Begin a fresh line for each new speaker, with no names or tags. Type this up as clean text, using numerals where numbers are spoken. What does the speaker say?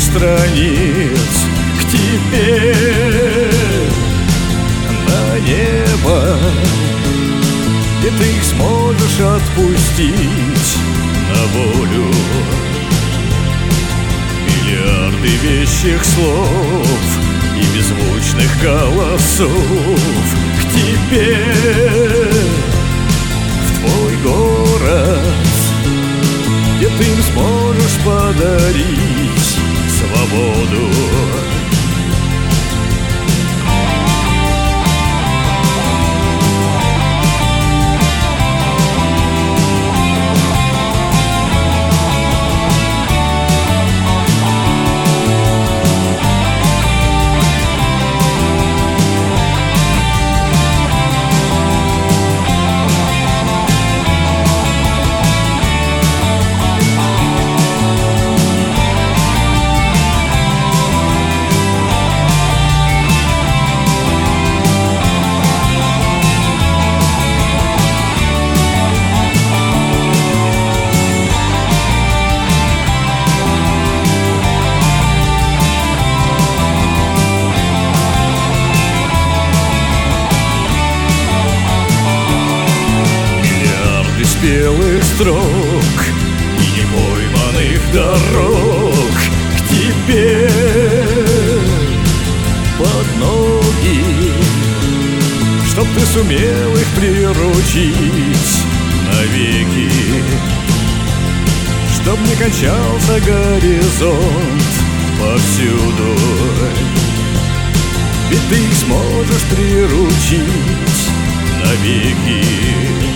страниц к тебе на небо, где ты их сможешь отпустить на волю. Миллиарды вещих слов и беззвучных голосов к тебе, в твой город, где ты им сможешь подарить свободу. Белых строк и непойманных дорог к тебе под ноги, чтоб ты сумел их приручить навеки, чтоб не кончался горизонт повсюду, ведь ты их сможешь приручить навеки.